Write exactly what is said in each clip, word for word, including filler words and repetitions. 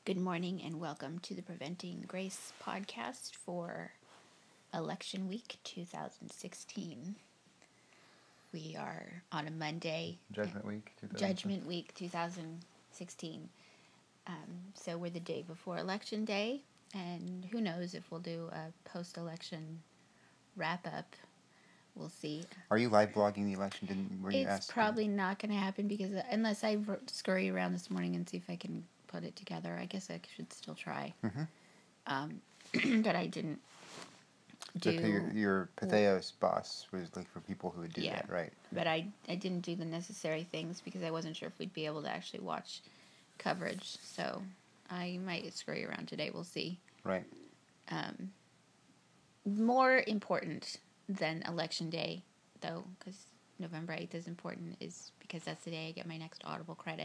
Good morning and welcome to the Preventing Grace podcast for Election Week twenty sixteen. We are on a Monday. Judgment Week. Judgment Week twenty sixteen. Um, so we're the day before Election Day, and who knows if we'll do a post-election wrap-up. We'll see. Are you live blogging the election? Didn't were you It's asked? probably not going to happen because unless I scurry around this morning and see if I can put it together, I guess I should still try. Mm-hmm. Um, but I didn't do... Your, your Patheos boss was looking for people who would do yeah, that, right? But I, I didn't do the necessary things because I wasn't sure if we'd be able to actually watch coverage. So I might scurry around today. We'll see. Right. Um, more important than Election Day, though, because November eighth is important, is because that's the day I get my next Audible credit.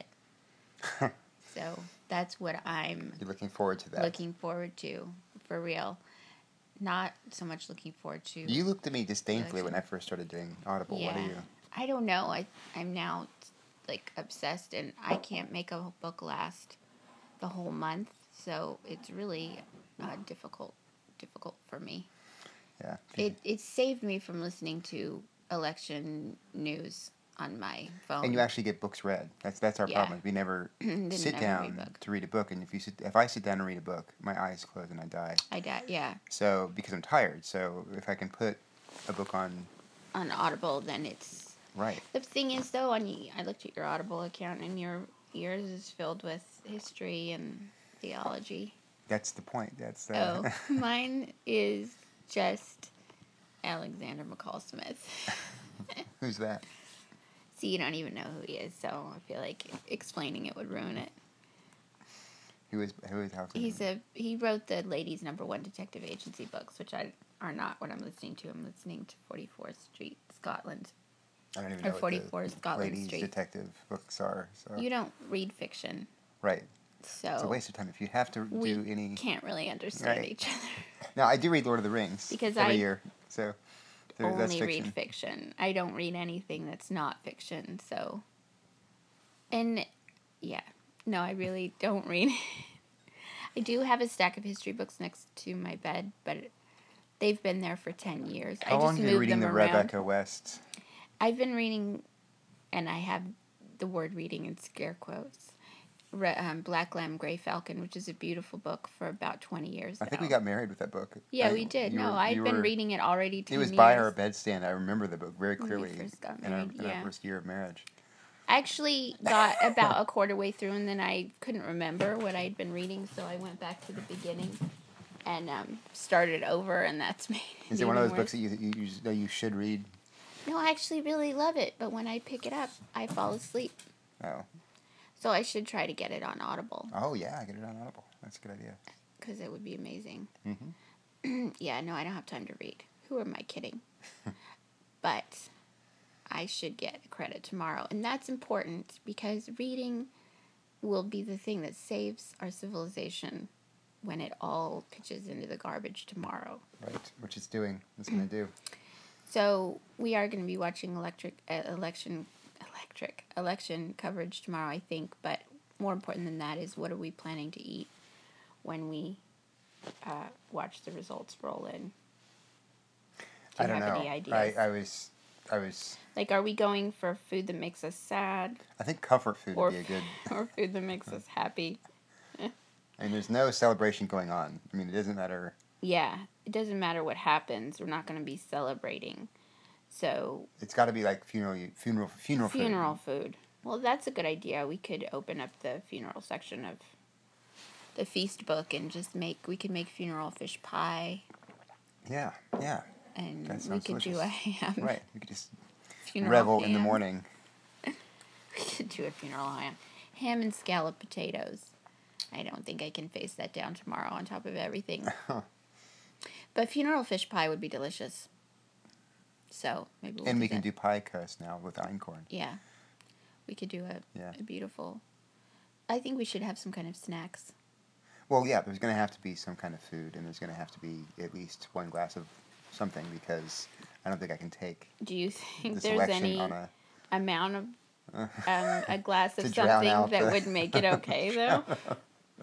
So that's what I'm... You're looking forward to that. Looking forward to, for real. Not so much looking forward to... You looked at me disdainfully when I first started doing Audible. Yeah. What are you? I don't know. I, I'm now, like, obsessed, and I can't make a book last the whole month, so it's really uh, difficult difficult for me. Yeah. It it saved me from listening to election news on my phone. And you actually get books read. That's that's our Yeah. problem. We never sit never down read to read a book, and if you sit, if I sit down and read a book, my eyes close and I die. I die, yeah. So because I'm tired. So if I can put a book on on Audible, then it's right. The thing is, though, on I looked at your Audible account, and your yours is filled with history and theology. That's the point. That's uh... oh, mine is just Alexander McCall Smith. Who's that? See, you don't even know who he is, so I feel like explaining it would ruin it. Who is who is how? He's a he wrote the Ladies' Number One Detective Agency books, which I are not what I'm listening to. I'm listening to forty-fourth Street, Scotland. I don't even or know forty-four what the Scotland ladies Street. detective books are. So. You don't read fiction, right? So it's a waste of time if you have to we do any. Can't really understand right. each other. Now I do read Lord of the Rings because every I year, so there, only that's fiction. read fiction. I don't read anything that's not fiction. So, and yeah, no, I really don't read. I do have a stack of history books next to my bed, but they've been there for ten years. How I just long have you been reading the around. Rebecca West? I've been reading, and I have the word reading in scare quotes, Re, um, Black Lamb, Grey Falcon, which is a beautiful book for about twenty years I now. think we got married with that book. Yeah, I, we did. No, were, I'd been were, reading it already ten years. It was years. by our bedstand. I remember the book very When we clearly first got in, our, married, in yeah. our first year of marriage. I actually got about a quarter way through, and then I couldn't remember what I'd been reading, so I went back to the beginning and um, started over, and that's made it Is it one of those worse. books that you, you, you know you should read? No, I actually really love it, but when I pick it up, I fall asleep. Oh. So I should try to get it on Audible. Oh, yeah, get it on Audible. That's a good idea. Because it would be amazing. Mm-hmm. Yeah, no, I don't have time to read. Who am I kidding? But I should get credit tomorrow. And that's important because reading will be the thing that saves our civilization when it all pitches into the garbage tomorrow. Right, which it's doing. It's going to do. So we are going to be watching electric uh, election electric election coverage tomorrow, I think. But more important than that is what are we planning to eat when we uh, watch the results roll in? Do you I don't have know. any ideas? I, I was, I was. Like, are we going for food that makes us sad? I think comfort food or, would be a good. Or food that makes us happy. I mean, there's no celebration going on. I mean, it doesn't matter. Yeah, it doesn't matter what happens. We're not going to be celebrating. So it's got to be like funeral, funeral, funeral, funeral food. food. Well, that's a good idea. We could open up the funeral section of the feast book and just make. We could make funeral fish pie. Yeah, yeah. And that we could delicious. do a ham. Right, we could just funeral revel ham. in the morning. We could do a funeral ham, ham and scallop potatoes. I don't think I can face that down tomorrow on top of everything. But funeral fish pie would be delicious. So maybe we'll and do we that. can do pie crust now with einkorn. Yeah, we could do a, yeah. a beautiful. I think we should have some kind of snacks. Well, yeah, there's going to have to be some kind of food, and there's going to have to be at least one glass of something because I don't think I can take. Do you think the there's any on a, amount of um, a glass of to drown something out that the- would make it okay though?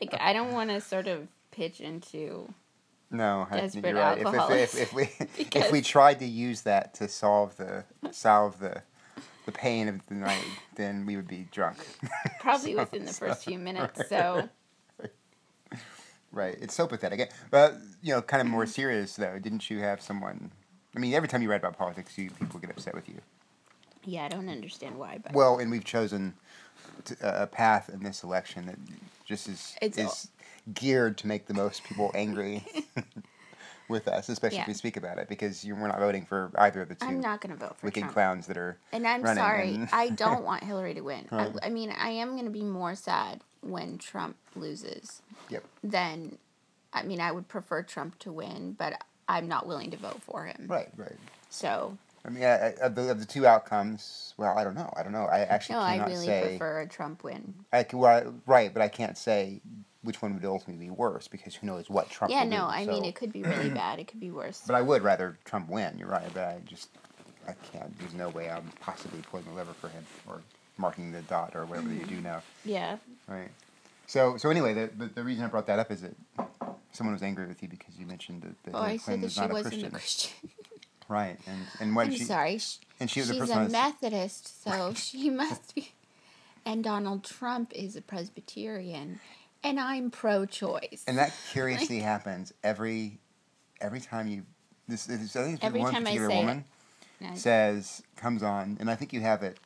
Like, I don't want to sort of pitch into No, I think desperate you're right. If, if, if, if we Because- if we tried to use that to solve the solve the the pain of the night, then we would be drunk. probably So- within the so- first few minutes. right. So Right. It's so pathetic. But, you know, kind of more serious, though. Didn't you have someone... I mean, every time you write about politics, you, people get upset with you. yeah, I don't understand why, but Well, and we've chosen to, uh, a path in this election that just is, It's all- is geared to make the most people angry with us, especially Yeah. if we speak about it, because you, we're not voting for either of the two I'm not going to vote for wicked Trump. clowns that are And I'm running. sorry, and- I don't want Hillary to win. Right. I, I mean, I am going to be more sad when Trump loses Yep. than, I mean, I would prefer Trump to win, but I'm not willing to vote for him. Right, right. So, I mean, I, I, of, the, of the two outcomes, well, I don't know. I don't know. I actually no, I cannot really say... prefer a Trump win. I can, well, right, but I can't say which one would ultimately be worse because who knows what Trump Yeah, will no, do. I so- mean, it could be really bad. It could be worse. But I would rather Trump win, you're right, but I just, I can't, there's no way I'm possibly pulling the lever for him or marking the dot or whatever you do now, Yeah. right? So, so anyway, the, the, the reason I brought that up is that someone was angry with you because you mentioned that, that Oh, Hillary I said Clinton that is she not a wasn't Christian. a Christian. Right, and, and what I'm did she... sorry. She, And she was the she's person a I was- Methodist, so she must be. And Donald Trump is a Presbyterian, and I'm pro-choice. And that curiously happens every every time you this, this I think it's Every one time I particular say it. woman No, says comes on, and I think you have it.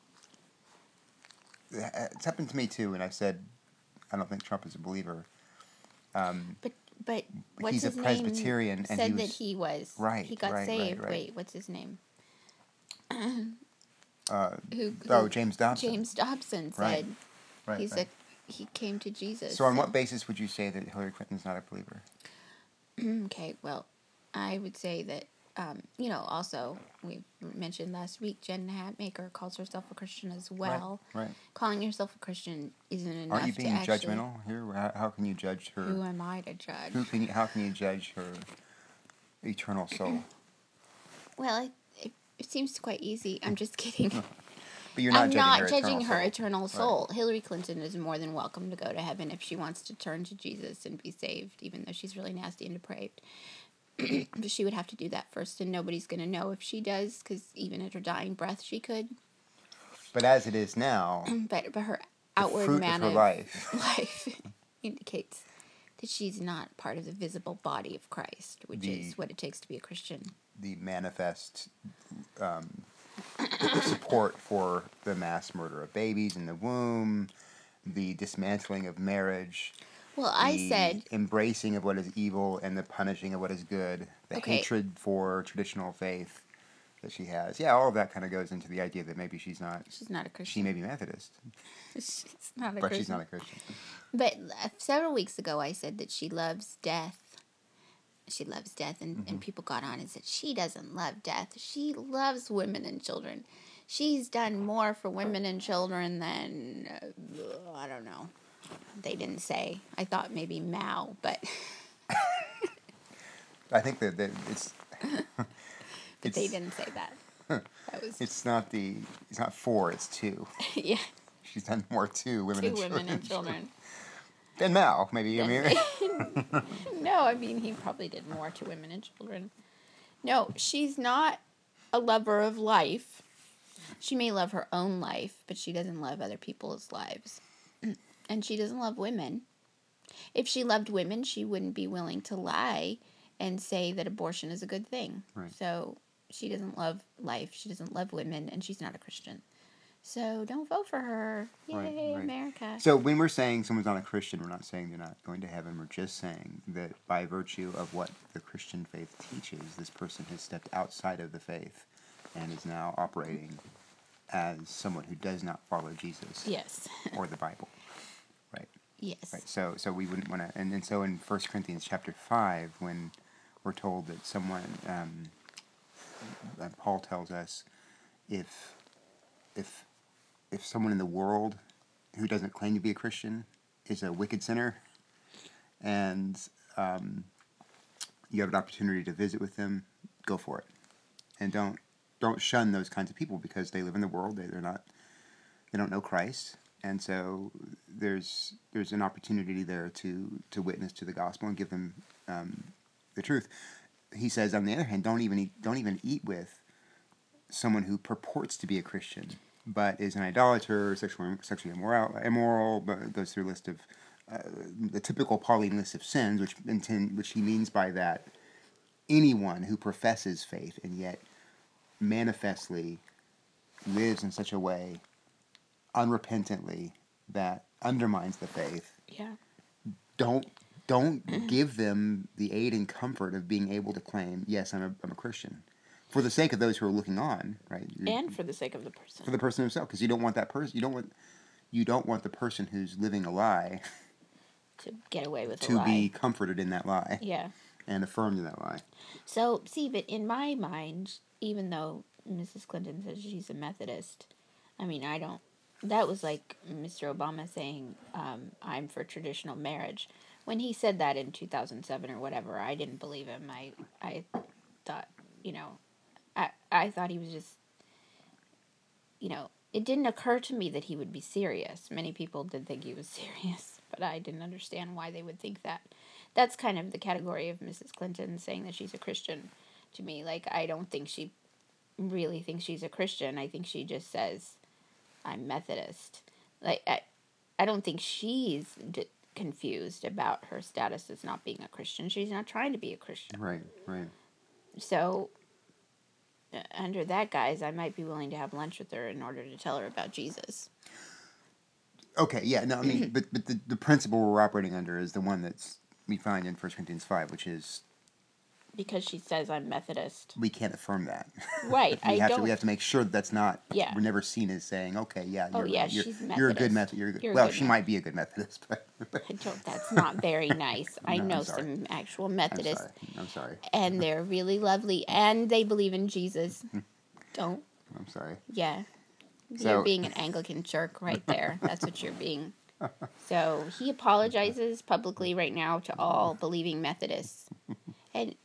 It's happened to me too, and I've said I don't think Trump is a believer. Um, but but what's he's a his Presbyterian, name and said he that was- he was right, He got right, right, saved. right. Wait, what's his name? uh, Who? oh, who- James Dobson. James Dobson said Right, right, he's right. a he came to Jesus. So on what basis would you say that Hillary Clinton's not a believer? Okay, well, I would say that, um, you know, also, we mentioned last week, Jen Hatmaker calls herself a Christian as well. Right, right. Calling yourself a Christian isn't enough Aren't you being to actually... judgmental here? How, how can you judge her? Who am I to judge? Who can you, how can you judge her eternal soul? Well, it, it, it seems quite easy. I'm just kidding. But you're not I'm judging not her judging eternal her soul. eternal Right. soul. Hillary Clinton is more than welcome to go to heaven if she wants to turn to Jesus and be saved, even though she's really nasty and depraved. But she would have to do that first, and nobody's going to know if she does, because even at her dying breath, she could. But as it is now, But but her the outward fruit man of her life. life indicates that she's not part of the visible body of Christ, which The- is what it takes to be a Christian. the manifest um, support for the mass murder of babies in the womb, the dismantling of marriage, Well, I the said, embracing of what is evil and the punishing of what is good, the Okay. hatred for traditional faith that she has. Yeah, all of that kind of goes into the idea that maybe she's not. she's not a She Christian. may be Methodist, She's not a but Christian. she's not a Christian. But uh, several weeks ago, I said that she loves death. She loves death, and, Mm-hmm. and people got on and said she doesn't love death. She loves women and children. She's done more for women and children than, uh, I don't know. They didn't say. I thought maybe Mao, but I think that, that it's. but it's, they didn't say that. That was It's not the. It's not four. It's two. yeah, She's done more to women two and women children. and children. Than Mao, maybe. I mean, No, I mean he probably did more to women and children. No, she's not a lover of life. She may love her own life, but she doesn't love other people's lives. And she doesn't love women. If she loved women, she wouldn't be willing to lie and say that abortion is a good thing. Right. So she doesn't love life, she doesn't love women, and she's not a Christian. So don't vote for her. Yay, Right, right. America. so when we're saying someone's not a Christian, we're not saying they're not going to heaven. We're just saying that by virtue of what the Christian faith teaches, this person has stepped outside of the faith and is now operating as someone who does not follow Jesus Yes. or the Bible. Right. Yes. Right. So so we wouldn't want to. And, and so in First Corinthians chapter five, when we're told that someone, um, uh, Paul tells us, if if if someone in the world who doesn't claim to be a Christian is a wicked sinner, and um, you have an opportunity to visit with them, go for it, and don't don't shun those kinds of people because they live in the world. They they're not they don't know Christ, and so there's there's an opportunity there to to witness to the gospel and give them um, the truth. He says, on the other hand, don't even eat, don't even eat with someone who purports to be a Christian but is an idolater, sexually sexually immoral, immoral, but goes through a list of uh, the typical Pauline list of sins, which intend, which he means by that anyone who professes faith and yet manifestly lives in such a way unrepentantly that undermines the faith. Yeah. Don't don't give them the aid and comfort of being able to claim, yes, I'm a, I'm a Christian, for the sake of those who are looking on, right? And for the sake of the person. For the person himself, because you don't want that person. You don't want you don't want the person who's living a lie to get away with a to lie. be comforted in that lie. Yeah. And affirmed in that lie. So, see, but in my mind, even though Missus Clinton says she's a Methodist, I mean, I don't. That was like Mister Obama saying, um, I'm for traditional marriage. When he said that in two thousand seven or whatever, I didn't believe him. I, I thought, you know, I, I thought he was just, you know, it didn't occur to me that he would be serious. Many people did think he was serious, but I didn't understand why they would think that. That's kind of the category of Missus Clinton saying that she's a Christian to me. Like, I don't think she really thinks she's a Christian. I think she just says, I'm Methodist. Like, I, I don't think she's d- confused about her status as not being a Christian. She's not trying to be a Christian. Right, right. So, uh, under that guise, I might be willing to have lunch with her in order to tell her about Jesus. Okay, yeah, no, I mean, but but the, the principle we're operating under is the one that's we find in First Corinthians five, which is because she says I'm Methodist. We can't affirm that. Right, we I have don't. To, we have to make sure that that's not. Yeah. We're never seen as saying, okay, yeah, Oh you're, yeah, you're, she's Methodist. You're a good Methodist. You're a good. You're a well, good she Methodist. might be a good Methodist, but. I don't, that's not very nice. I No, I'm know sorry. some actual Methodists. I'm sorry. I'm sorry. And they're really lovely, and they believe in Jesus. Don't. I'm sorry. Yeah. So- You're being an Anglican jerk right there. That's what you're being. So he apologizes publicly right now to all believing Methodists. And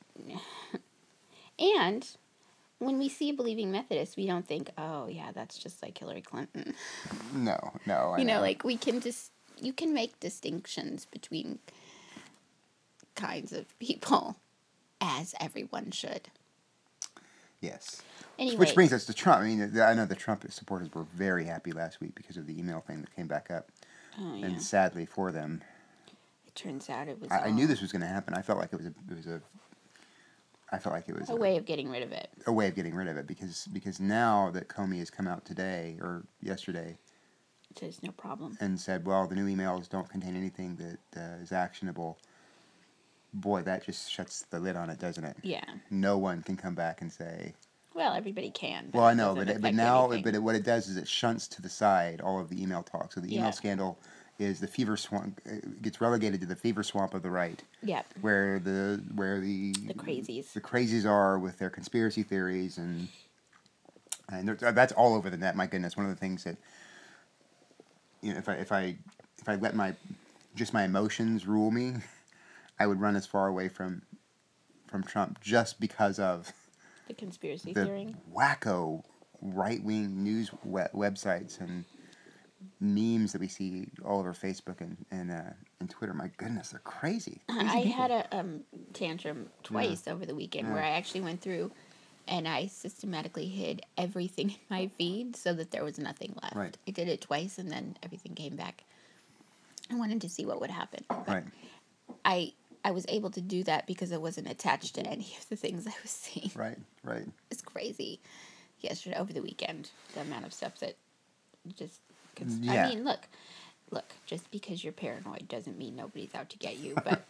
and when we see a believing Methodist, we don't think, oh yeah, that's just like Hillary Clinton. No, no. I You know, like we can just, you can make distinctions between kinds of people, as everyone should. Yes. Anyway. Which brings us to Trump. I mean, I know the Trump supporters were very happy last week because of the email thing that came back up. Oh, yeah. And sadly for them, It turns out it was I, I all knew this was going to happen. I felt like it was a, it was a, I felt like it was a way of getting rid of it. a way of getting rid of it because because now that Comey has come out today or yesterday There's no problem. and said, well, the new emails don't contain anything that uh, is actionable. Boy, that just shuts the lid on it, doesn't it? Yeah. No one can come back and say. Well, everybody can. But Well, I it know, doesn't but it, but affect now, anything. but it, what it does is it shunts to the side all of the email talk. So the email Yeah. scandal is the fever swamp uh, gets relegated to the fever swamp of the right. Yep. Where the where the The crazies. the crazies are with their conspiracy theories and and that's all over the net. My goodness, one of the things that you know, if I if I if I let my just my emotions rule me, I would run as far away from from Trump just because of The conspiracy the theory. wacko right wing news we- websites and memes that we see all over Facebook and and, uh, and Twitter. My goodness, they're crazy. crazy I people. had a um, tantrum twice over the weekend Yeah. where I actually went through and I systematically hid everything in my feed so that there was nothing left. Right. I did it twice and then everything came back. I wanted to see what would happen. But Right. I I was able to do that because it wasn't attached to any of the things I was seeing. Right. Right. It's crazy. Yesterday, over the weekend, the amount of stuff that just... Cons- Yeah. I mean, look, look, just because you're paranoid doesn't mean nobody's out to get you, but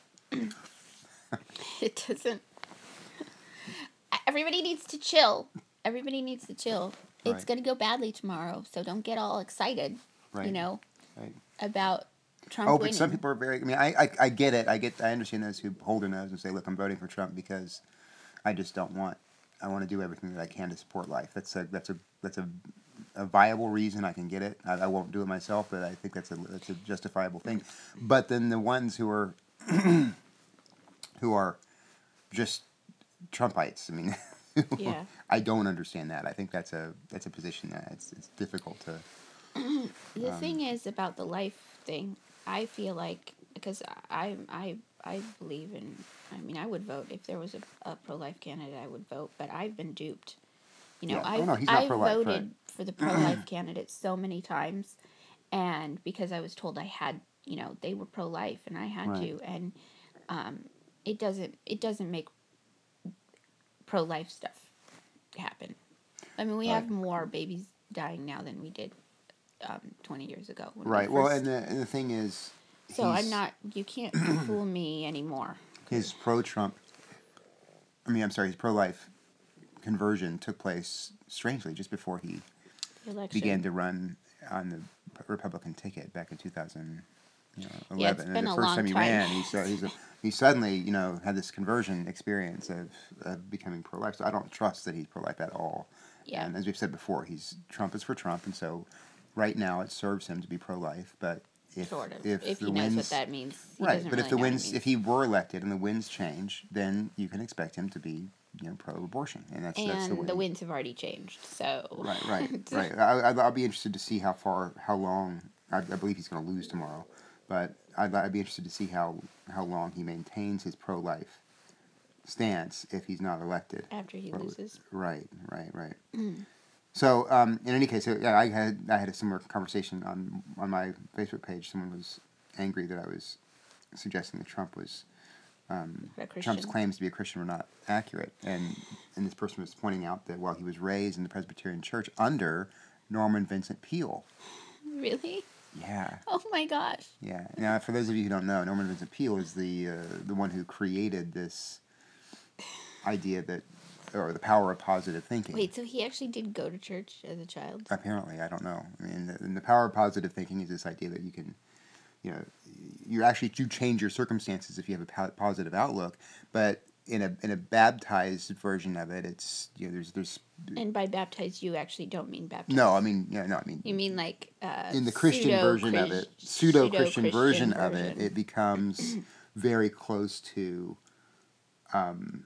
it doesn't... Everybody needs to chill. Everybody needs to chill. It's Right. going to go badly tomorrow, so don't get all excited, Right. you know, Right. about Trump Oh, winning. but some people are very. I mean, I, I I get it. I get. I understand those who hold their nose and say, "Look, I'm voting for Trump because I just don't want. I want to do everything that I can to support life." That's a that's a that's a, a viable reason. I can get it. I, I won't do it myself, but I think that's a that's a justifiable thing. But then the ones who are who are just Trumpites. I mean, Yeah. I don't understand that. I think that's a that's a position that it's it's difficult to. The Um, thing is about the life thing. I feel like because I I I believe in. I mean, I would vote if there was a, a pro life candidate. I would vote, but I've been duped. You know, Yeah. Oh I've no, he's not I've pro-life, right? voted for the pro life candidate so many times, and because I was told I had, you know, they were pro life and I had Right. to, and um, it doesn't it doesn't make pro life stuff happen. I mean, we Right. have more babies dying now than we did um, twenty years ago when we Right. Well, and first. the and the thing is, So I'm he's not. You can't fool me anymore. his pro-Trump. I mean, I'm sorry, his pro-life conversion took place strangely just before he The election. began to run on the Republican ticket back in two thousand eleven. Yeah, it's And been the a first long time he time. ran, he saw he's a, he suddenly you know had this conversion experience of, of becoming pro-life. So I don't trust that he's pro-life at all. Yeah. And as we've said before, he's Trump is for Trump, and so right now it serves him to be pro-life. But if Sort of. if If the he knows what winds that means, he right, doesn't but if really the know what it winds means. if he were elected and the winds change, then you can expect him to be you know pro-abortion, and that's that's the And way. the winds have already changed, so. Right, right, right. I, I, I'll be interested to see how far, how long. I, I believe he's going to lose tomorrow, but I'd, I'd be interested to see how how long he maintains his pro-life stance if he's not elected. After he But- loses. Right, right, right. So, um, in any case, so, yeah, I had I had a similar conversation on on my Facebook page. Someone was angry that I was suggesting that Trump was um, A Christian. Trump's claims to be a Christian were not accurate, and and this person was pointing out that while he was raised in the Presbyterian Church under Norman Vincent Peale. Really? Yeah. Oh my gosh. Yeah. Now, for those of you who don't know, Norman Vincent Peale is the uh, the one who created this idea that, or the power of positive thinking. Wait, so he actually did go to church as a child? Apparently, I don't know. I mean, the, and the power of positive thinking is this idea that you can, you know, you actually do change your circumstances if you have a po- positive outlook, but in a in a baptized version of it, it's you know there's there's And by baptized, you actually don't mean baptized. no, I mean yeah, no, I mean You mean like uh, in the Christian version of it, pseudo Christian version of it, it becomes very close to. Um,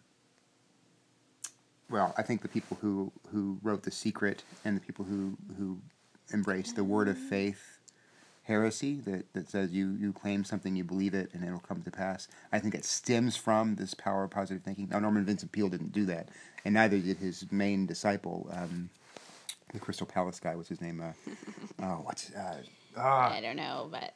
well, I think the people who, who wrote The Secret and the people who who embrace the word of faith heresy that, that says you, you claim something, you believe it, and it'll come to pass. I think it stems from this power of positive thinking. Now, Norman Vincent Peale didn't do that, and neither did his main disciple, um, the Crystal Palace guy. What's his name? Uh, oh, what's uh, ah, I don't know, but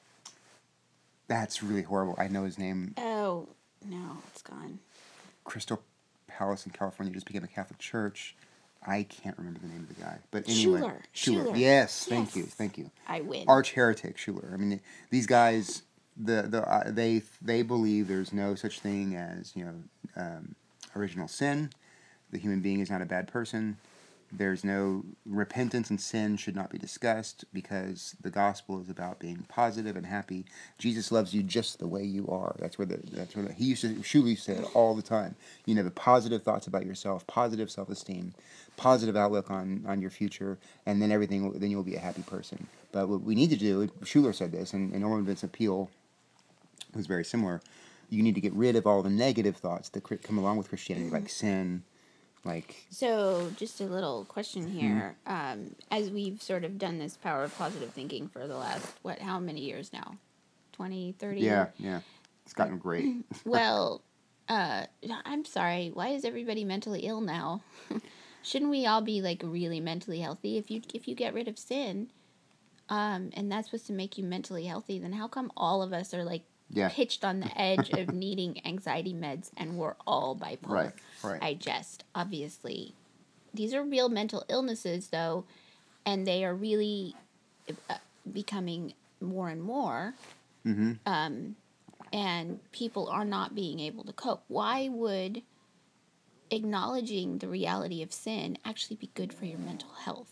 that's really horrible. I know his name. oh no, it's gone. Crystal Palace in California just became a Catholic church. I can't remember the name of the guy, but anyway, Schuler. Schuler. Schuler. Yes, thank Yes. you, thank you. I win. Arch heretic Schuler. I mean, these guys, the the uh, they they believe there's no such thing as you know um, original sin. The human being is not a bad person. There's no repentance and sin should not be discussed because the gospel is about being positive and happy. Jesus loves you just the way you are. That's where the that's where the, he used to Shuli said all the time. You know, the positive thoughts about yourself, positive self-esteem, positive outlook on, on your future, and then everything then you'll be a happy person. But what we need to do, Schuler said this, and, and Norman Vincent Peale was very similar. You need to get rid of all the negative thoughts that come along with Christianity, like sin. Like, so, just a little question here. Mm-hmm. Um, as we've sort of done this power of positive thinking for the last, what, how many years now? twenty, thirty? Yeah, yeah. It's gotten great. Well, uh, I'm sorry. Why is everybody mentally ill now? Shouldn't we all be, like, really mentally healthy? If you if you get rid of sin, um, and that's supposed to make you mentally healthy, then how come all of us are, like, yeah. pitched on the edge of needing anxiety meds and we're all bipolar? Right, right. I jest, obviously. These are real mental illnesses, though, and they are really uh, becoming more and more. Mm-hmm. Um, and people are not being able to cope. Why would acknowledging the reality of sin actually be good for your mental health?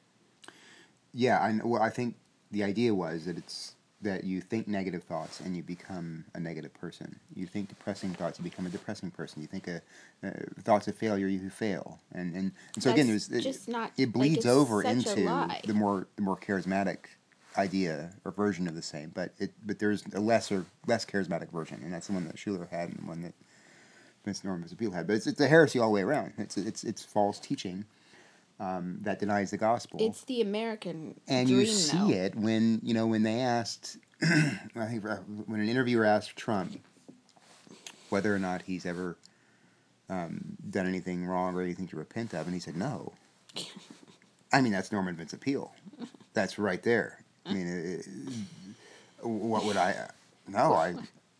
Yeah, I know, well, I think the idea was that it's that you think negative thoughts and you become a negative person. You think depressing thoughts, you become a depressing person. You think a, uh, thoughts of failure, you fail. And and, and so That's again, there's just it, not, it bleeds like, over such a into lie. the more the more charismatic idea or version of the same. But it but there's a lesser less charismatic version, and that's the one that Schuler had and the one that Vince Norman Vincent Peale had. But it's it's a heresy all the way around. It's it's it's false teaching. um, that denies the gospel. It's the American and dream, you see though. it when you know when they asked, I think uh, when an interviewer asked Trump whether or not he's ever um, done anything wrong or anything to repent of, and he said no. I mean, that's Norman Vincent Peale. That's right there. I mean, it, it, what would I? No, I.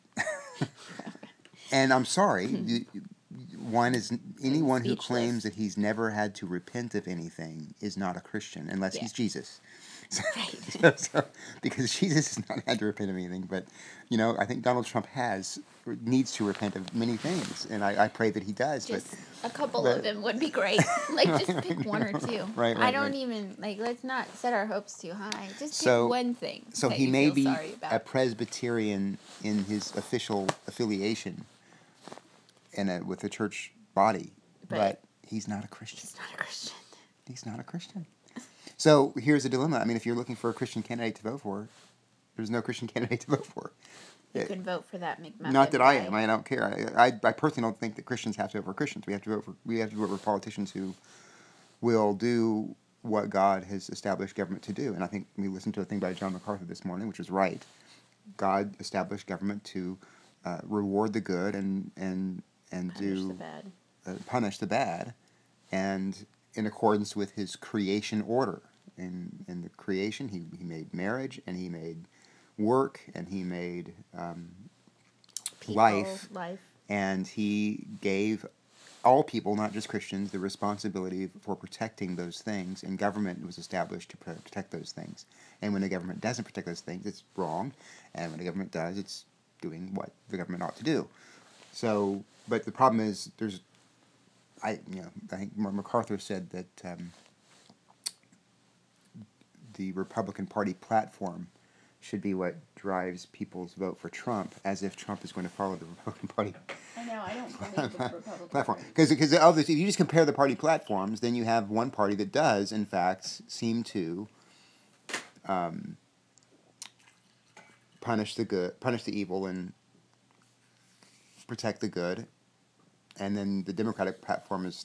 And I'm sorry. One is anyone who claims that he's never had to repent of anything is not a Christian unless Yeah. he's Jesus. So, Right. so, so, because Jesus has not had to repent of anything, but you know, I think Donald Trump has needs to repent of many things, and I, I pray that he does. Just but a couple but, of them would be great. Like, just pick one or two. Right, right, I don't right. even like. Let's not set our hopes too high. Just So- pick one thing. So that he you may feel be sorry a about. Presbyterian in his official affiliation, in a, with the church body, but, But- he's not a Christian. He's not a Christian. He's not a Christian. So here's a dilemma. I mean, if you're looking for a Christian candidate to vote for, there's no Christian candidate to vote for. You It- can vote for that McMuffin. Not that I guy. am. I don't care. I, I, I personally don't think that Christians have to vote for Christians. We have to vote for we have to vote for politicians who will do what God has established government to do. And I think we listened to a thing by John MacArthur this morning, which was right. God established government to uh, reward the good and and and Punish do the bad. Uh, punish the bad, and in accordance with His creation order. In in the creation, He He made marriage, and He made work, and He made um, People, life, life. and He gave all people, not just Christians, the responsibility for protecting those things, and government was established to protect those things. And when the government doesn't protect those things, it's wrong, and when the government does, it's doing what the government ought to do. So, but the problem is, there's, I you know, I think MacArthur said that um, the Republican Party platform should be what drives people's vote for Trump, as if Trump is going to follow the Republican Party I know. I don't believe the Republican platform. Party. Because because if you just compare the party platforms, then you have one party that does, in fact, seem to um, punish the good, punish the evil, and protect the good, and then the Democratic platform is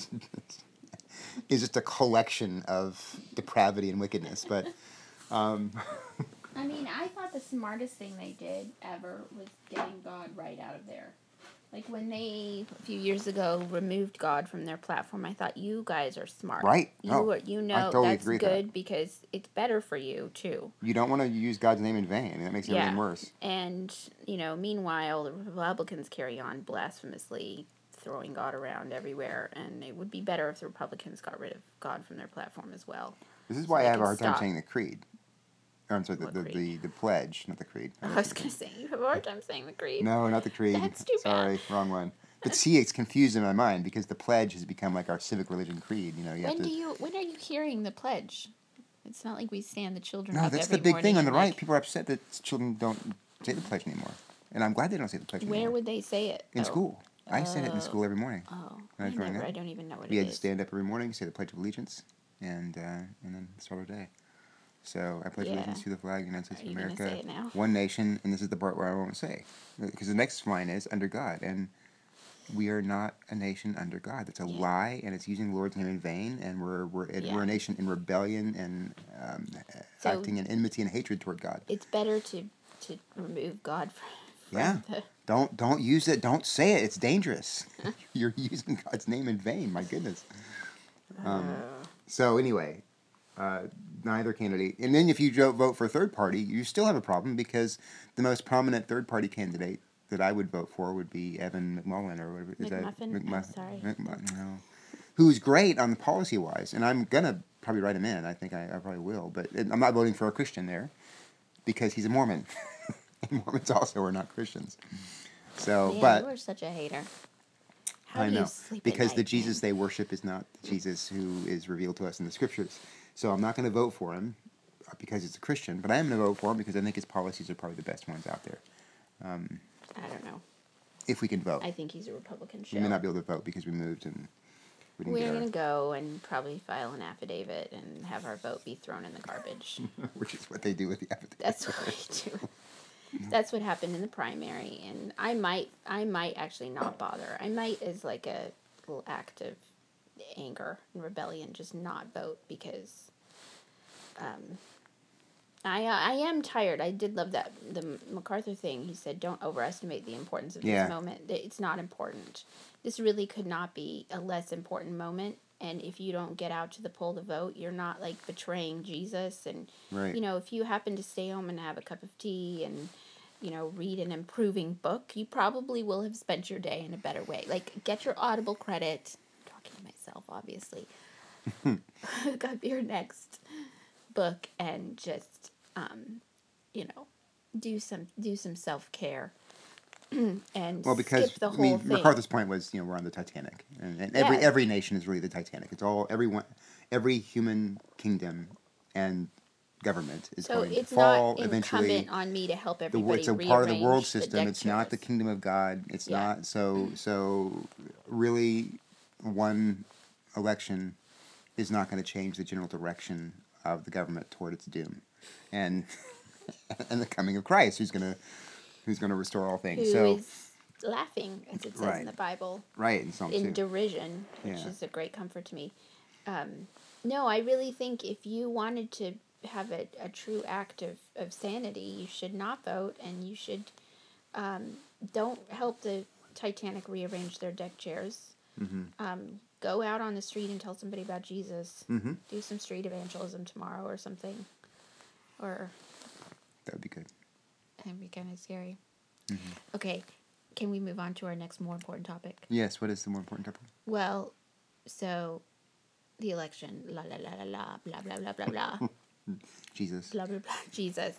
is just a collection of depravity and wickedness. But um, I mean, I thought the smartest thing they did ever was getting God right out of there. Like, when they, a few years ago, removed God from their platform, I thought, you guys are smart. Right. You, No, are, you I know totally that's agree with that. good because it's better for you, too. you don't want to use God's name in vain. I mean, that makes everything Yeah. worse. And, you know, meanwhile, the Republicans carry on blasphemously throwing God around everywhere, and it would be better if the Republicans got rid of God from their platform as well. This is So why they I have a can hard time stop. saying the creed. Or, I'm sorry, the, What the, creed? the, the pledge, not the creed. I was going to say, you have a hard time saying the creed. No, not the creed. That's too bad. Sorry, wrong one. But see, it's confused in my mind because the pledge has become like our civic religion creed. You know, you When have to. do you? When are you hearing the pledge? It's not like we stand the children No, up that's every the big morning thing on the and, right. like, People are upset that children don't say the pledge anymore, and I'm glad they don't say the pledge Where anymore. would they say it? In Oh. school, I said it in Oh. school every morning. Oh, When I I was growing never. up. I don't even know what We it had to is. stand up every morning, say the Pledge of Allegiance, and uh, and then start our day. So I pledge Yeah. allegiance to the flag of the United States Are of you gonna America, say it now? one nation, and this is the part where I won't say, because the next line is under God, and we are not a nation under God. That's a Yeah. lie, and it's using the Lord's name in vain, and we're we're Yeah. we're a nation in rebellion and um, So- acting in enmity and hatred toward God. It's better to to remove God from. from Yeah. The, Don't don't use it. Don't say it. It's dangerous. You're using God's name in vain. My goodness. Um, uh, So anyway, uh, neither candidate. And then if you jo- vote for a third party, you still have a problem because the most prominent third party candidate that I would vote for would be Evan McMullen or whatever. Is that McMuffin? McMu- Oh, sorry. McMu- no. Who's great on the policy wise, and I'm gonna probably write him in. I think I, I probably will, but I'm not voting for a Christian there because he's a Mormon, and Mormons also are not Christians. So, man, but you are such a hater. How I do know you sleep at because the night, Jesus man? they worship is not the Jesus who is revealed to us in the scriptures. So I'm not going to vote for him because it's a Christian, but I am going to vote for him because I think his policies are probably the best ones out there. Um, I don't know. if we can vote, I think he's a Republican we shell. may not be able to vote because we moved and we didn't We're get our, gonna go and probably file an affidavit and have our vote be thrown in the garbage. which is what they do with the affidavit. That's what we do. That's what happened in the primary, and I might, I might actually not bother. I might, as like a little act of anger and rebellion, just not vote because um, I uh, I am tired. I did love that the MacArthur thing. He said, "Don't overestimate the importance of Yeah. this moment. It's not important. This really could not be a less important moment. And if you don't get out to the poll to vote, you're not like betraying Jesus. And Right. you know, if you happen to stay home and have a cup of tea and you know read an improving book, you probably will have spent your day in a better way. Like get your Audible credit. I'm talking to myself, obviously. Hook up your next book and just um, you know do some do some self care and Well, because skip the I whole mean, thing. MacArthur's point was, you know, we're on the Titanic, and, and every Yeah. every nation is really the Titanic. It's all everyone, every human kingdom and government is So going to it's fall not eventually. incumbent on me to help The, everybody it's a rearrange part of the world the system. deck It's not the chairs. kingdom of God. It's Yeah. not so so. Really, one election is not going to change the general direction of the government toward its doom, and and the coming of Christ, who's going to who's going to restore all things. Who so is laughing, as it says Right. in the Bible, right in Psalm in two. derision, which Yeah. is a great comfort to me. Um, no, I really think if you wanted to have a, a true act of, of sanity, you should not vote, and you should um, don't help the Titanic rearrange their deck chairs. Mm-hmm. Um, go out on the street and tell somebody about Jesus. Mm-hmm. Do some street evangelism tomorrow or something. Or That would be good. that'd be kind of scary. Mm-hmm. Okay, can we move on to our next more important topic? Yes. What is the more important topic? Well, so the election, la la la la la, blah blah blah blah blah, Jesus. blah blah blah, Jesus.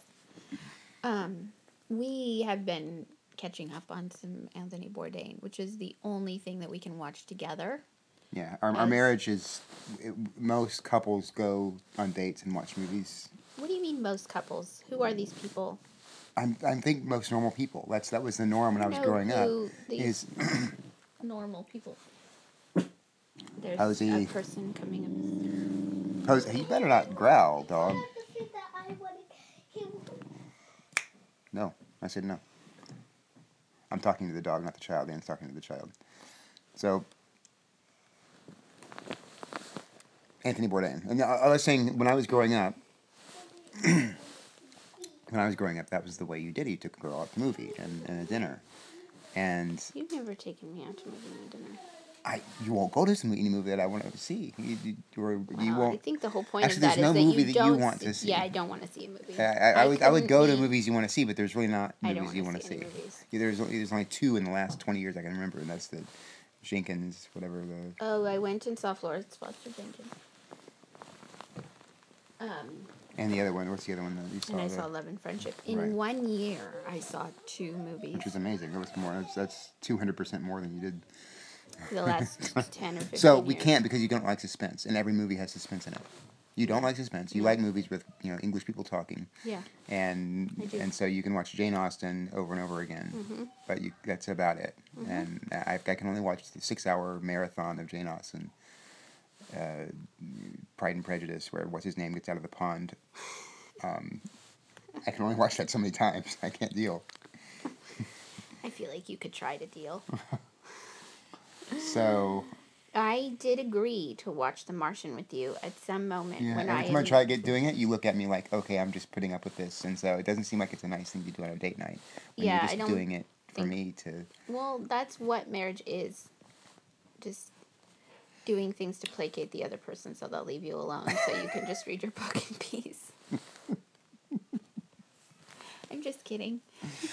Um, we have been catching up on some Anthony Bourdain, which is the only thing that we can watch together. Yeah. Our, our As- marriage is. It, most couples go on dates and watch movies. What do you mean, most couples? Who are these people? I'm, I think most normal people. That's that was the norm when I was know growing up. who these Is normal people. There's Posey. a person coming Pose, you better not growl, dog. No, I said no. I'm talking to the dog, not the child. Dan's talking to the child. So, Anthony Bourdain. And I I was saying, when I was growing up, when I was growing up, that was the way you did it. You took a girl out to a movie and, and a dinner. And up. You've never taken me out to movie and dinner. I, you won't go to some, any movie that I want to see. You, you, or you Well, I won't. think the whole point Actually, of that there's is no that movie you that you don't want see, to see. Yeah, I don't want to see a movie. I, I, I would I would couldn't go to be- movies you want to see, but there's really not I don't movies you wanna want to see see. any movies. Yeah, there's there's only two in the last twenty years I can remember, and that's the Jenkins, whatever the. Oh, I went and saw Florence Foster Jenkins. Um, And the other one, what's the other one that you saw? and I the- saw Love and Friendship. In Right. one year, I saw two movies. Which was amazing. That was more. That's, that's two hundred percent more than you did. For the last ten or fifteen So we years. can't because you don't like suspense, and every movie has suspense in it. You don't Yeah. like suspense. You No. like movies with you know English people talking, Yeah. and I do. and so you can watch Jane Austen over and over again. Mhm. But you that's about it. Mhm. And I, I can only watch the six-hour marathon of Jane Austen. Uh, Pride and Prejudice, where what's his name gets out of the pond. Um, I can only watch that so many times. I can't deal. I feel like you could try to deal. So I did agree to watch The Martian with you at some moment yeah, when every I time I am- try to get doing it, you look at me like, okay, I'm just putting up with this, and so it doesn't seem like it's a nice thing to do on a date night. When Yeah, you're I just don't doing it for think- me to. Well, that's what marriage is. Just doing things to placate the other person so they'll leave you alone so you can just read your book in peace. I'm just kidding.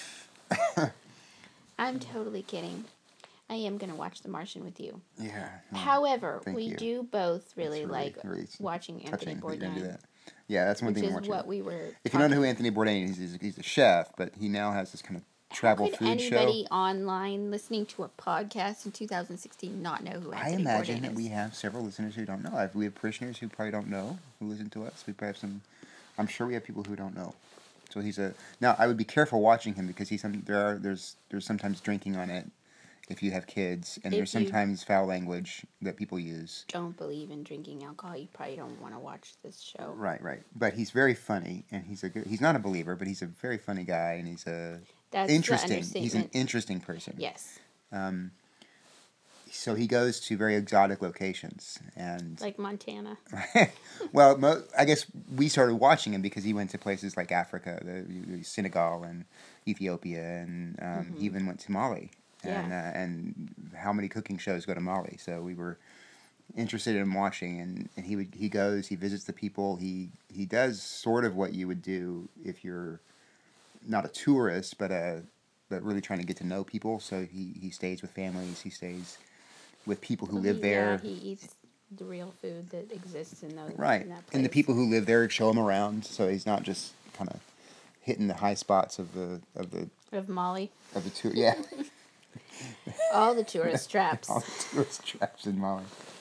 I'm totally kidding. I am going to watch The Martian with you. Yeah. no, However, thank we you. do both really, really- like really watching Anthony touching that you're gonna do Bourdain, that. Yeah, that's one which thing is we're watching. what we were If you don't know who talking- Anthony Bourdain is, he's, he's a chef, but he now has this kind of travel How could food show. anybody online listening to a podcast in two thousand sixteen not know who I Anthony imagine Bourdain that is? we have several listeners who don't know. If we have parishioners who probably don't know who listen to us. We probably have some. I'm sure we have people who don't know. So he's a. Now I would be careful watching him because he's some. There are there's there's sometimes drinking on it, if you have kids, and If there's you- sometimes foul language that people use. Don't believe in drinking alcohol, you probably don't want to watch this show. Right, right. But he's very funny, and he's a good. He's not a believer, but he's a very funny guy, and he's a That's interesting. the He's an understatement. interesting person. Yes. Um, so he goes to very exotic locations, and Like Montana. well, mo- I guess we started watching him because he went to places like Africa, the, the Senegal, and Ethiopia, and um, Mm-hmm. he even went to Mali. And Yeah. uh, and how many cooking shows go to Mali? So we were interested in watching, and, and he would he goes, he visits the people, he he does sort of what you would do if you're not a tourist, but a but really trying to get to know people. So he, he stays with families, he stays with people who Well, live he, there. Yeah, he eats the real food that exists in those Right. in that place. And the people who live there show him around, so he's not just kind of hitting the high spots of the of the of Mali. of the tour. Yeah. All the tourist traps. All the tourist traps in Mali.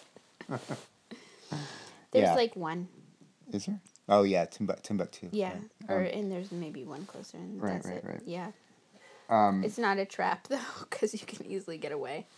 There's yeah. like one. Is there? Oh yeah, Timbuk- Timbuktu. Yeah, Right. or Um, and there's maybe one closer, and right, that's right, it. right. Yeah. Um, It's not a trap though, because you can easily get away.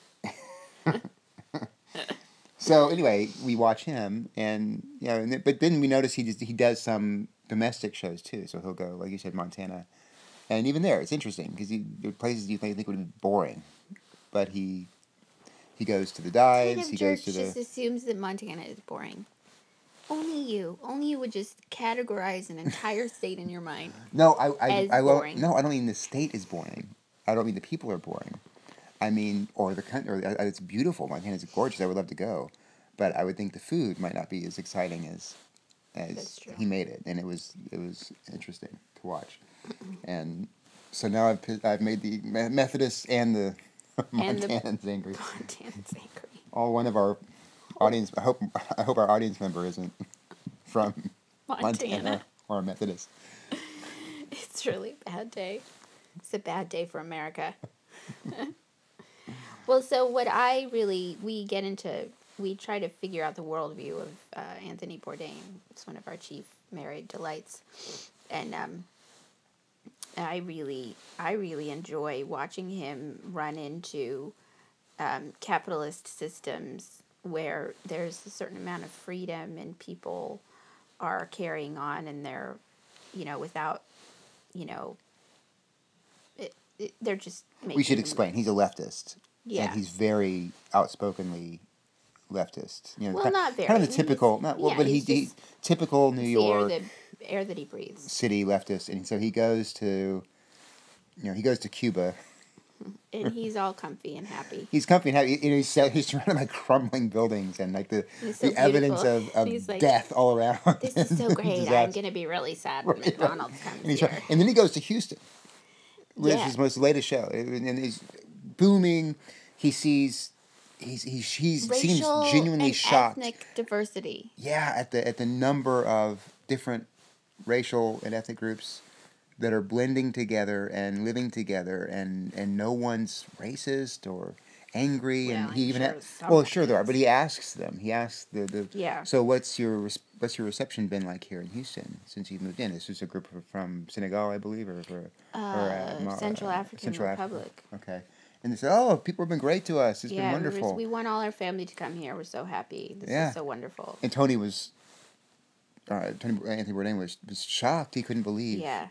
So anyway, we watch him, and you know, and th- but then we notice he just, he does some domestic shows too. So he'll go, like you said, Montana, and even there, it's interesting because there are places you think, think would be boring, but he he goes to the Kind dives, of he church goes to just the assumes that Montana is boring. Only you, only you would just categorize an entire state in your mind. no, I I as I won't, boring. no, I don't mean the state is boring. I don't mean the people are boring. I mean, or the country, or uh, it's beautiful. Montana's gorgeous. I would love to go, but I would think the food might not be as exciting as as That's true. he made it, and it was it was interesting to watch. And so now I've pi- I've made the Me- Methodists and the And the- Montanans angry. Montana's angry. All one of our audience. I hope I hope our audience member isn't from Montana. Montana or a Methodist. It's really a bad day. It's a bad day for America. Well, so what I really, we get into, we try to figure out the worldview of uh, Anthony Bourdain. It's one of our chief married delights. And um, I really, I really enjoy watching him run into um, capitalist systems where there's a certain amount of freedom and people are carrying on and they're, you know, without, you know, it, it, they're just making We should them- explain. He's a leftist. Yeah. And he's very outspokenly leftist. You know, Well, kind, not very. kind of the He's- typical. Not well, yeah, but he, he's he just- typical New It's the air York that air that he breathes. city leftist, and so he goes to, you know, he goes to Cuba. And he's all comfy and happy. He's comfy and happy. You know, he's he's surrounded by crumbling buildings and like the He's so the evidence beautiful. of, of He's like, death all around. This is so and great. I'm disaster. going to be really sad when Right, right. McDonald's comes And, he's here. try- and then he goes to Houston, which Yeah. is his most latest show, and and he's booming. He sees, he's he he's seems Racial genuinely and shocked. ethnic diversity. Yeah, at the at the number of different racial and ethnic groups that are blending together and living together, and, and no one's racist or angry, Well, and he I'm even sure a- someone well, sure there are, is. but he asks them. He asks the, the Yeah. So what's your res- what's your reception been like here in Houston since you moved in? This is a group from- from Senegal, I believe, or or, Uh, or Ma- Central African Central Africa. Republic. Okay, and they say, oh, people have been great to us. It's Yeah, been we, were, wonderful. we want all our family to come here. We're so happy. This Yeah. is so wonderful. And Tony was. Uh, Tony Anthony Bourdain was, was shocked. He couldn't believe. Yeah.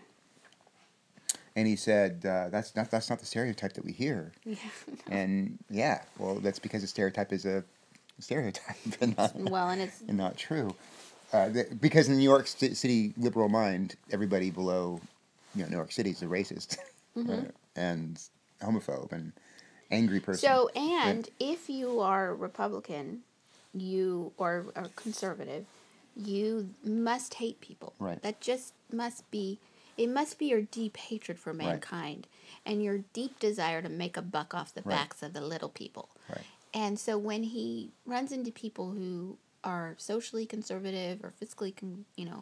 And he said, uh, "That's not that's not the stereotype that we hear." Yeah. And yeah, well, that's because a stereotype is a stereotype and not, Well, and it's and not true. Uh, th- because in the New York Ci- City liberal mind, everybody below, you know, New York City is a racist uh, and homophobe and angry person. so. And if you are Republican, you or or conservative, you must hate people. Right. That just must be. It must be your deep hatred for mankind and your deep desire to make a buck off the Right. backs of the little people. Right. And so when he runs into people who are socially conservative or fiscally, con, you know,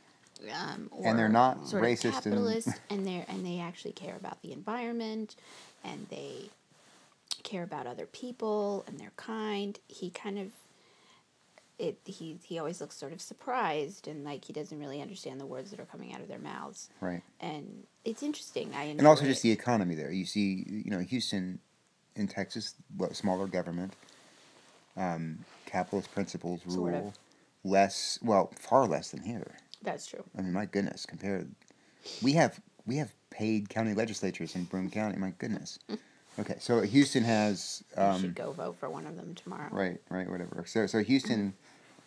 um, or And they're not sort racist of and- capitalist, and they and they actually care about the environment, and they care about other people, and they're kind. He kind of it he he always looks sort of surprised and like he doesn't really understand the words that are coming out of their mouths. Right. And it's interesting. I enjoy And also it. just the economy there. You see, you know, Houston, in Texas, what smaller government, um, capitalist principles rule, Sort of. less, well, far less than here. That's true. I mean, my goodness, compared, we have we have paid county legislatures in Broome County. My goodness, Okay, so Houston has you um, should go vote for one of them tomorrow. right, right, whatever. So so Houston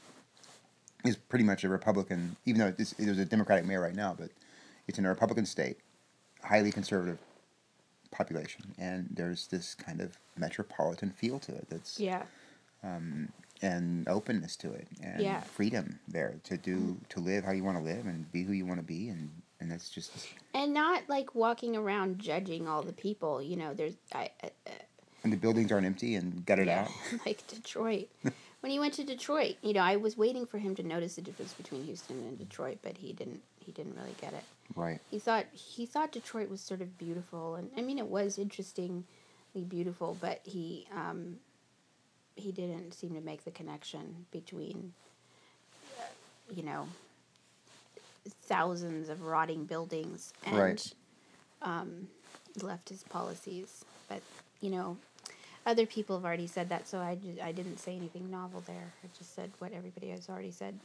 is pretty much a Republican, even though it's, there's a Democratic mayor right now, but it's in a Republican state, highly conservative population, and there's this kind of metropolitan feel to it that's Yeah. um, and openness to it and Yeah. freedom there to do to live how you want to live and be who you want to be, and and that's just And not like walking around judging all the people. You know, there's I, I and the buildings aren't empty and gutted yeah, out. like Detroit. When he went to Detroit, you know, I was waiting for him to notice the difference between Houston and Detroit, but he didn't. He didn't really get it. Right. He thought he thought Detroit was sort of beautiful, and I mean, it was interestingly beautiful, but he um, he didn't seem to make the connection between, you know, thousands of rotting buildings and Right. um, leftist policies. But you know, other people have already said that, so I, ju- I didn't say anything novel there. I just said what everybody has already said.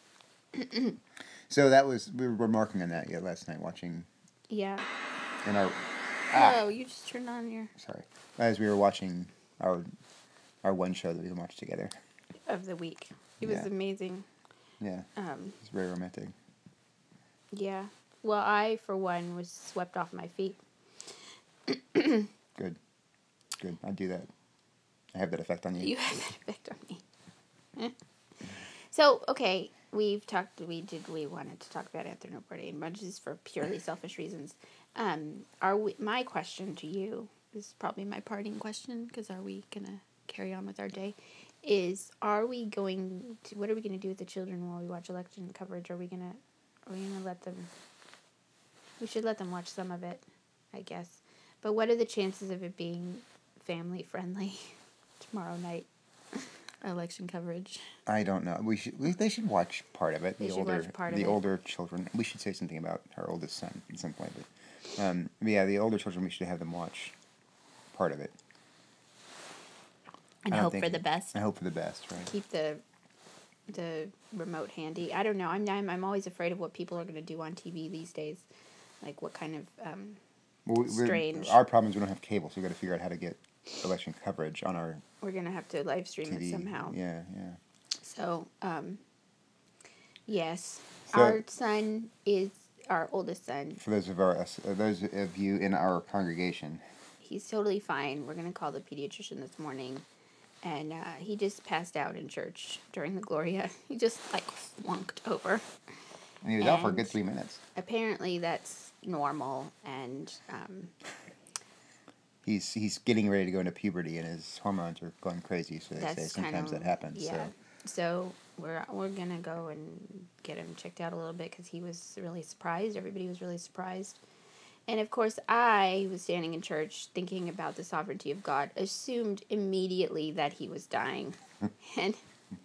So that was we were remarking on that yeah last night watching Yeah. in our ah Oh, you just turned on your sorry as we were watching our our one show that we watched together. of the week. It was Yeah. amazing. Yeah, Um, it's very romantic. yeah. Well, I for one was swept off my feet. Good, good. I do that. I have that effect on you. You had that effect on me. So okay, we've talked. We did. We wanted to talk about Anthony Bourdain, but just for purely selfish reasons. Um, are we? My question to you, this is probably my parting question, because are we gonna carry on with our day? Is are we going to? What are we gonna do with the children while we watch election coverage? Are we gonna? Are we gonna let them? We should let them watch some of it, I guess. But what are the chances of it being family friendly tomorrow night? Election coverage. I don't know. We should. We, they should watch part of it. They the should older, watch part of the it. older children. We should say something about our oldest son at some point. But, um, but yeah, the older children. We should have them watch part of it. And I don't hope think- for the best. I hope for the best. Right. Keep the the remote handy. I don't know. I'm I'm, I'm always afraid of what people are going to do on T V these days. Like what kind of um, Well, we- we're- strange. Our problem is we don't have cable, so we got to figure out how to get election coverage on our We're going to have to live stream T V it somehow. Yeah, yeah. So, um, yes, So- our son is our oldest son. For those of our uh, those of you in our congregation, He's totally fine. We're going to call the pediatrician this morning. And uh, he just passed out in church during the Gloria. He just, like, flunked over. and he was out for a And- good three minutes. Apparently that's normal. And um, He's he's getting ready to go into puberty, and his hormones are going crazy. So they say that's sometimes kind of, that happens. yeah. So So we're, we're going to go and get him checked out a little bit because he was really surprised. Everybody was really surprised. And of course, I was standing in church thinking about the sovereignty of God, assumed immediately that he was dying, and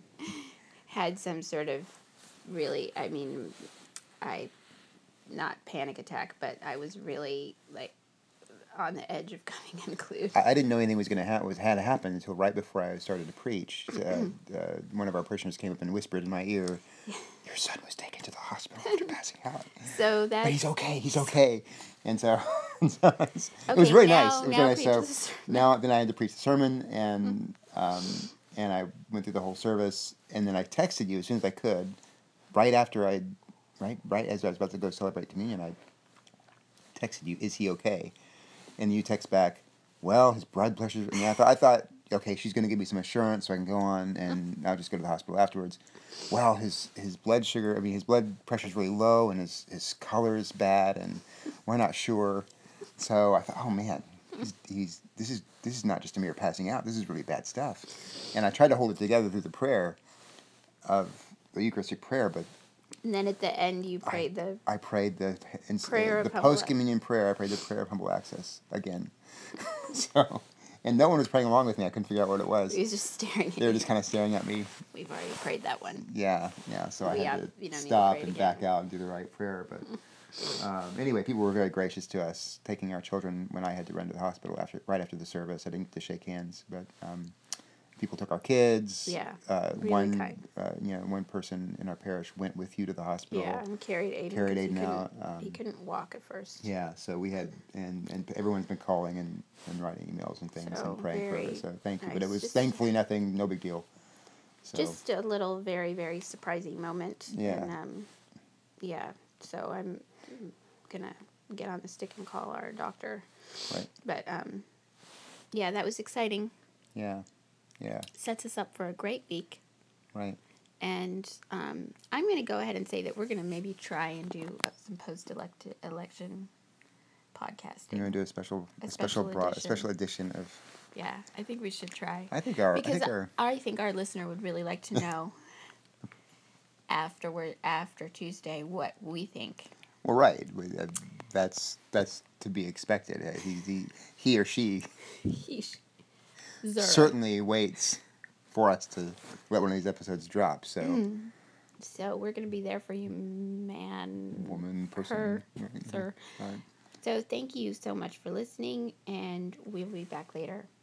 had some sort of really, I mean, I, not panic attack, but I was really like on the edge of coming unglued. I, I didn't know anything was going to ha- was had to happen until right before I started to preach. Uh, uh, one of our parishioners came up and whispered in my ear, "Your son was taken to the hospital after passing out." So that. But he's okay. He's okay. And so, and so it's, it Okay, was really now- nice. It was now really nice. preach So the sermon. now then I had to preach the sermon, and um, and I went through the whole service, and then I texted you as soon as I could, right after I, right right as I was about to go celebrate communion, I texted you, "Is he okay?" And you text back, "Well, his blood pressure." And I thought, I thought, okay, she's going to give me some assurance so I can go on, and I'll just go to the hospital afterwards. Well, his his blood sugar, I mean, his blood pressure is really low, and his his color is bad, and we're not sure. So I thought, oh man, he's, he's this is this is not just a mere passing out. This is really bad stuff. And I tried to hold it together through the prayer of the Eucharistic prayer, but And then at the end, you prayed the. I prayed the in, Prayer uh, of the humble post communion prayer. I prayed the prayer of humble access again. So, and no one was praying along with me. I couldn't figure out what it was. He was just staring at They were you. just kind of staring at me. We've already prayed that one. Yeah, yeah. So I We had have- to you don't need to stop pray it and again. back out and do the right prayer. But um, anyway, people were very gracious to us, taking our children when I had to run to the hospital after right after the service. I didn't get to shake hands, but um, people took our kids. Yeah, Uh, really one, kind. uh, you know, one person in our parish went with you to the hospital. Yeah, and carried Aiden. Carried 'cause he Aiden couldn't- out. Um, he couldn't walk at first. Yeah, so we had, and, and everyone's been calling and, and writing emails and things So, and praying for very us. So thank you. But it nice. was Just- thankfully nothing, no big deal. So Just a little, very, very surprising moment. Yeah. And, um, yeah, so I'm gonna get on the stick and call our doctor. right. But, um, yeah, that was exciting. Yeah. Yeah. Sets us up for a great week. Right. And um, I'm going to go ahead and say that we're going to maybe try and do uh, some post-election podcasting. You're gonna do a special, A a special, special broad, a edition. special edition of. Yeah, I think we should try. I think our, because I think our. I think our listener would really like to know afterward, after Tuesday, what we think. Well, right. We- uh, That's that's to be expected. Uh, He he he or she Yeesh. Zero. certainly waits for us to let one of these episodes drop. So. Mm. So we're going to be there for you, man. Woman, person. Her, Right. sir. Right. So thank you so much for listening, and we'll be back later.